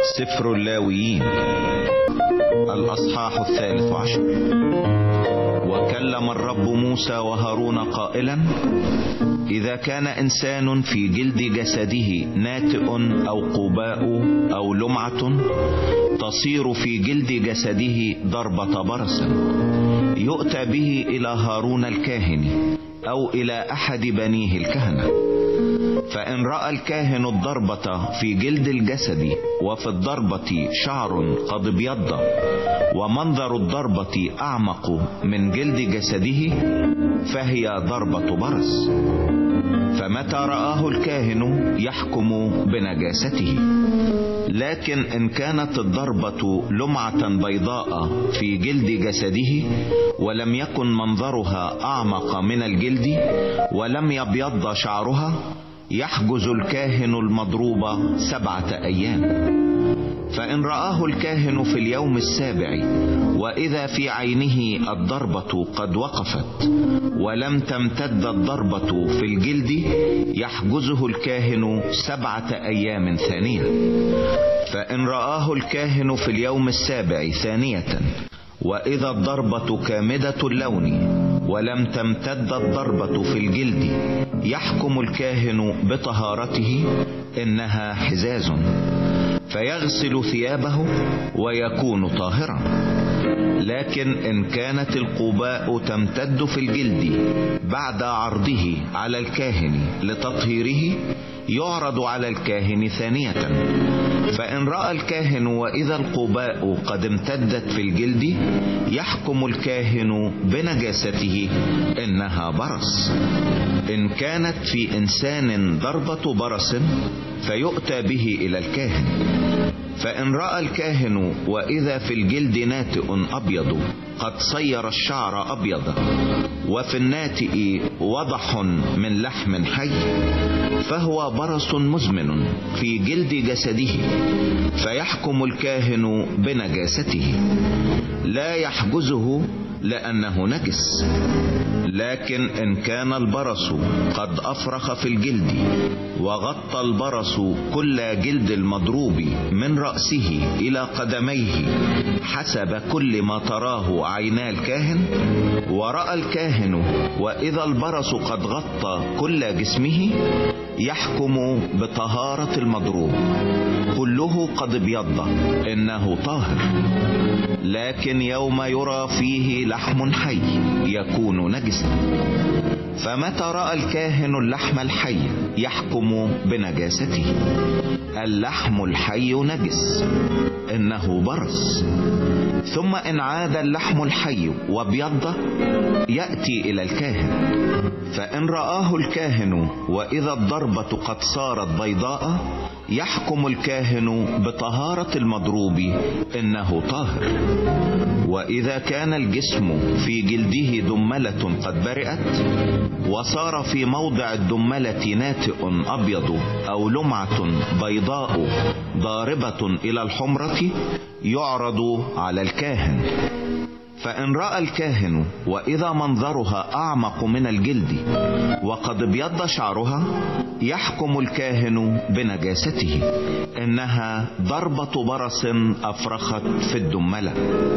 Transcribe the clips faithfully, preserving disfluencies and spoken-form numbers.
سفر اللاويين الأصحاح الثالث عشر. وكلم الرب موسى وهارون قائلا: إذا كان إنسان في جلد جسده ناتئ أو قباء أو لمعة تصير في جلد جسده ضربة برص، يؤتى به إلى هارون الكاهن أو إلى أحد بنيه الكهنة. فإن رأى الكاهن الضربة في جلد الجسد وفي الضربة شعر قد ابيض ومنظر الضربة أعمق من جلد جسده فهي ضربة برص، فمتى رآه الكاهن يحكم بنجاسته. لكن إن كانت الضربة لمعة بيضاء في جلد جسده ولم يكن منظرها أعمق من الجلد ولم يبيض شعرها يحجز الكاهن المضروب سبعة أيام. فإن رآه الكاهن في اليوم السابع وإذا في عينه الضربة قد وقفت ولم تمتد الضربة في الجلد يحجزه الكاهن سبعة أيام ثانية. فإن رآه الكاهن في اليوم السابع ثانية وإذا الضربة كامدة اللون ولم تمتد الضربة في الجلد يحكم الكاهن بطهارته، إنها حزاز، فيغسل ثيابه ويكون طاهرا. لكن إن كانت القباء تمتد في الجلد بعد عرضه على الكاهن لتطهيره يعرض على الكاهن ثانية. فإن رأى الكاهن وإذا القباء قد امتدت في الجلد يحكم الكاهن بنجاسته، إنها برص. إن كانت في إنسان ضربة برص فيؤتى به إلى الكاهن. فإن رأى الكاهن وإذا في الجلد ناتئ أبيض قد صير الشعر أبيض وفي الناتئ وضح من لحم حي فهو برص مزمن في جلد جسده، فيحكم الكاهن بنجاسته، لا يحجزه لأنه نجس. لكن إن كان البرص قد أفرخ في الجلد وغطى البرص كل جلد المضروب من رأسه إلى قدميه حسب كل ما تراه عينا الكاهن، ورأى الكاهن وإذا البرص قد غطى كل جسمه يحكم بطهارة المضروب، كله قد ابيض، إنه طاهر. لكن يوم يرى فيه لحم حي يكون نجسا. فمتى رأى الكاهن اللحم الحي يحكم بنجاسته. اللحم الحي نجس، إنه برص. ثم إن عاد اللحم الحي وابيض يأتي إلى الكاهن. فإن رآه الكاهن وإذا الضربة قد صارت بيضاء يحكم الكاهن بطهارة المضروب، إنه طاهر. وإذا كان الجسم في جلده دملة قد برئت وصار في موضع الدملة ناتئ أبيض أو لمعة بيضاء ضاربة إلى الحمرة يعرض على الكاهن. فإن رأى الكاهن وإذا منظرها أعمق من الجلد وقد ابيض شعرها يحكم الكاهن بنجاسته، إنها ضربة برص أفرخت في الدملة.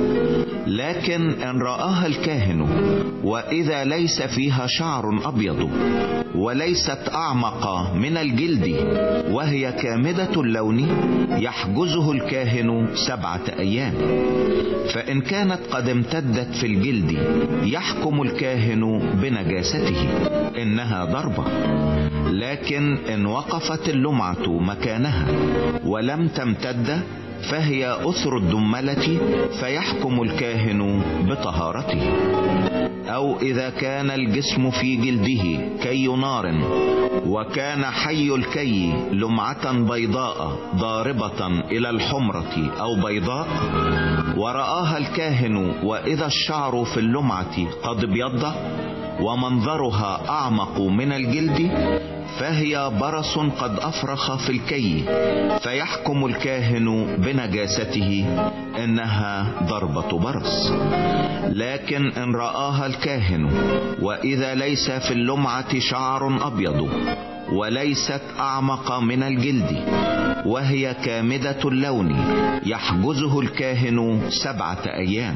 لكن إن رآها الكاهن وإذا ليس فيها شعر أبيض وليست أعمق من الجلد وهي كامدة اللون يحجزه الكاهن سبعة أيام. فإن كانت قد امتدت في الجلد يحكم الكاهن بنجاسته، إنها ضربة. لكن إن وقفت اللمعة مكانها ولم تمتد فهي أثر الدملة فيحكم الكاهن بطهارته. أو إذا كان الجسم في جلده كي نار وكان حي الكي لمعة بيضاء ضاربة إلى الحمرة أو بيضاء ورآها الكاهن وإذا الشعر في اللمعة قد ابيض ومنظرها أعمق من الجلد فهي برص قد أفرخ في الكي فيحكم الكاهن بنجاسته، إنها ضربة برص. لكن إن رآها الكاهن وإذا ليس في اللمعة شعر أبيض وليست أعمق من الجلد وهي كامدة اللون يحجزه الكاهن سبعة أيام،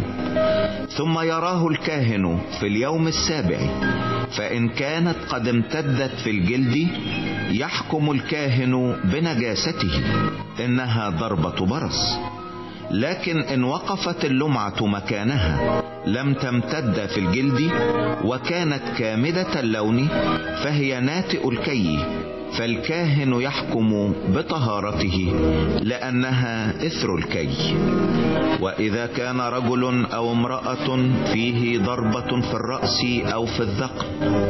ثم يراه الكاهن في اليوم السابع، فإن كانت قد امتدت في الجلد يحكم الكاهن بنجاسته، إنها ضربة برص. لكن إن وقفت اللمعة مكانها لم تمتد في الجلد وكانت كامدة اللون فهي ناتئ الكي، فالكاهن يحكم بطهارته لأنها إثر الكي. وإذا كان رجل أو امرأة فيه ضربة في الرأس أو في الذقن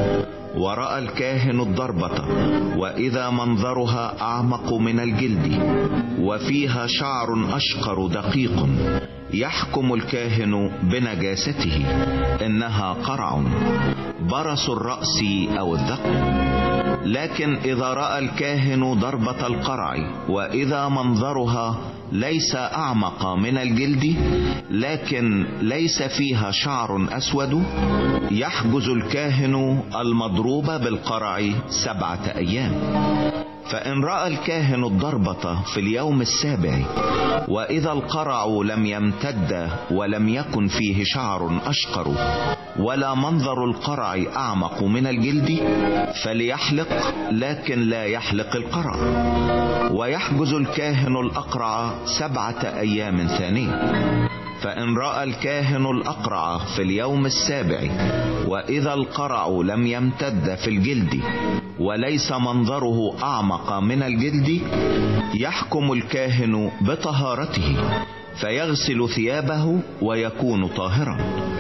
ورأى الكاهن الضربة وإذا منظرها أعمق من الجلد وفيها شعر أشقر دقيق، يحكم الكاهن بنجاسته، إنها قرع برص الرأس أو الذقن. لكن إذا رأى الكاهن ضربة القرع وإذا منظرها ليس أعمق من الجلد لكن ليس فيها شعر أسود، يحجز الكاهن المضروب بالقرع سبعة أيام. فإن رأى الكاهن الضربة في اليوم السابع وإذا القرع لم يمتد ولم يكن فيه شعر أشقر ولا منظر القرع أعمق من الجلد فليحلق، لكن لا يحلق القرع، ويحجز الكاهن الأقرع سبعة أيام ثانية. فإن رأى الكاهن الأقرع في اليوم السابع وإذا القرع لم يمتد في الجلد وليس منظره أعمق من الجلد يحكم الكاهن بطهارته، فيغسل ثيابه ويكون طاهرا.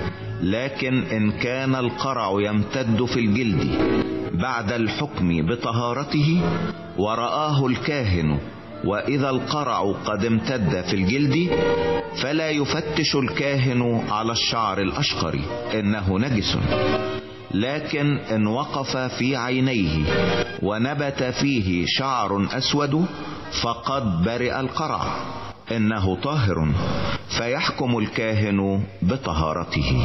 لكن إن كان القرع يمتد في الجلد بعد الحكم بطهارته ورآه الكاهن وإذا القرع قد امتد في الجلد فلا يفتش الكاهن على الشعر الأشقر، إنه نجس. لكن إن وقف في عينيه ونبت فيه شعر أسود فقد برئ القرع، إنه طاهر، فيحكم الكاهن بطهارته.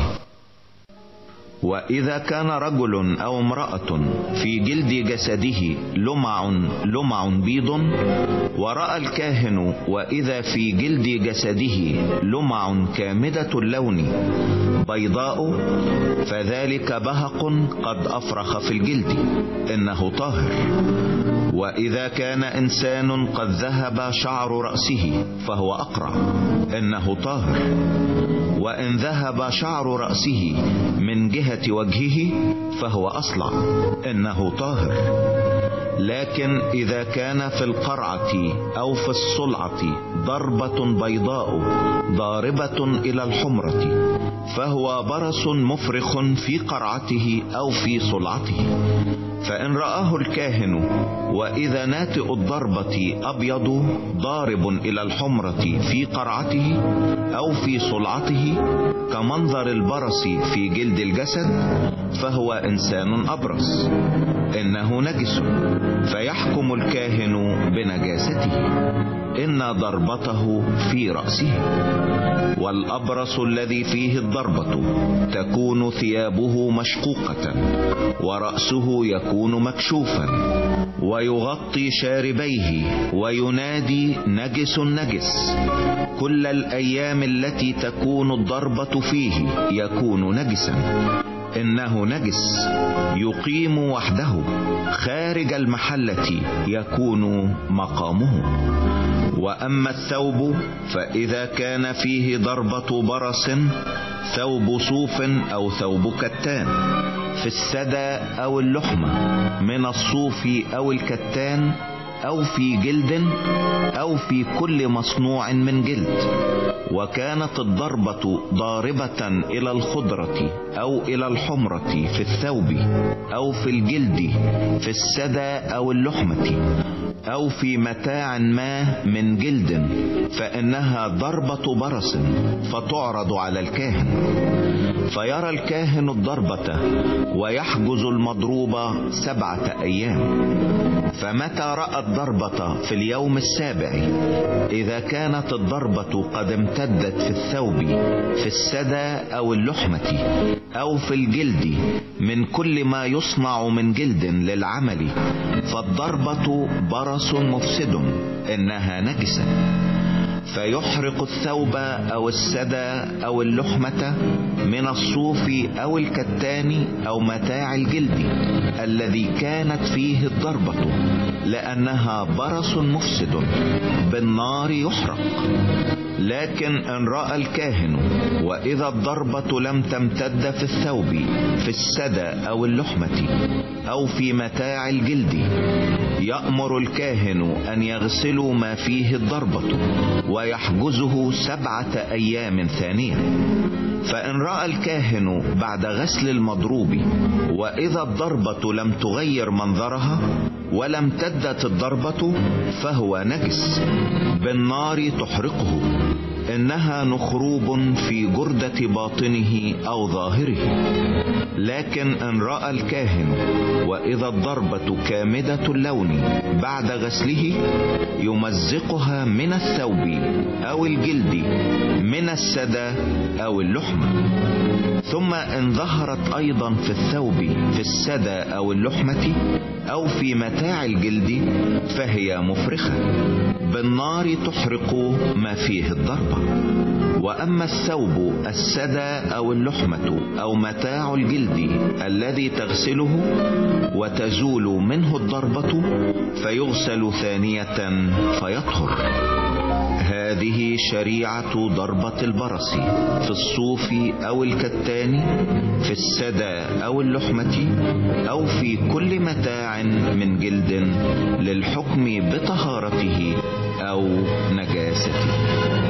وإذا كان رجل أو امرأة في جلد جسده لمع لمع بيض ورأى الكاهن وإذا في جلد جسده لمع كامدة اللون بيضاء فذلك بهق قد أفرخ في الجلد، إنه طاهر. وإذا كان إنسان قد ذهب شعر رأسه فهو أقرع، إنه طاهر. وإن ذهب شعر رأسه من جهة وجهه فهو أصلع، إنه طاهر. لكن إذا كان في القرعة أو في الصلعة ضربة بيضاء ضاربة إلى الحمرة فهو برص مفرخ في قرعته أو في صلعته. فإن رآه الكاهن وإذا ناتئ الضربة أبيض ضارب إلى الحمرة في قرعته أو في صلعته كمنظر البرص في جلد الجسد فهو إنسان أبرص، إنه نجس، فيحكم الكاهن بنجاسته، إن ضربته في رأسه. والأبرص الذي فيه الضربة تكون ثيابه مشقوقة ورأسه يكون مكشوفا ويغطي شاربيه وينادي نجس نجس. كل الأيام التي تكون الضربة فيه يكون نجسا، إنه نجس، يقيم وحده خارج المحلة يكون مقامه. وأما الثوب فإذا كان فيه ضربة برص ثوب صوف أو ثوب كتان في السدى أو اللحمة من الصوف أو الكتان أو في جلد أو في كل مصنوع من جلد، وكانت الضربة ضاربة إلى الخضرة أو إلى الحمرة في الثوب أو في الجلد في السدى أو اللحمة أو في متاع ما من جلد فإنها ضربة برص فتعرض على الكاهن، فيرى الكاهن الضربة ويحجز المضروب سبعة أيام. فمتى رأى الضربة في اليوم السابع، إذا كانت الضربة قد امتدت في الثوب، في السدى أو اللحمة أو في الجلد من كل ما يصنع من جلد للعمل، فالضربة برص مفسد، إنها نجسة. فيحرق الثوب أو السدى أو اللحمة من الصوف أو الكتان أو متاع الجلد الذي كانت فيه الضربة، لأنها برص مفسد، بالنار يحرق. لكن إن رأى الكاهن وإذا الضربة لم تمتد في الثوب، في السدى أو اللحمة أو في متاع الجلد، يأمر الكاهن أن يغسلوا ما فيه الضربة ويحجزه سبعة أيام ثانية. فإن رأى الكاهن بعد غسل المضروب وإذا الضربة لم تغير منظرها ولا امتدت الضربة، فهو نجس، بالنار تحرقه، إنها نخروب في جردة باطنه أو ظاهره. لكن إن رأى الكاهن وإذا الضربة كامدة اللون بعد غسله، يمزقها من الثوب أو الجلد، من السدى أو اللحمة. ثم إن ظهرت أيضا في الثوب، في السدى أو اللحمة أو في متاع الجلد، فهي مفرخة، بالنار تحرق ما فيه الضربة. وأما الثوب، السدى أو اللحمة أو متاع الجلد الذي تغسله وتزول منه الضربة، فيغسل ثانية فيطهر. هذه شريعة ضربة البرص في الصوف أو الكتان، في السدى أو اللحمة أو في كل متاع من جلد، للحكم بطهارته أو نجاسته.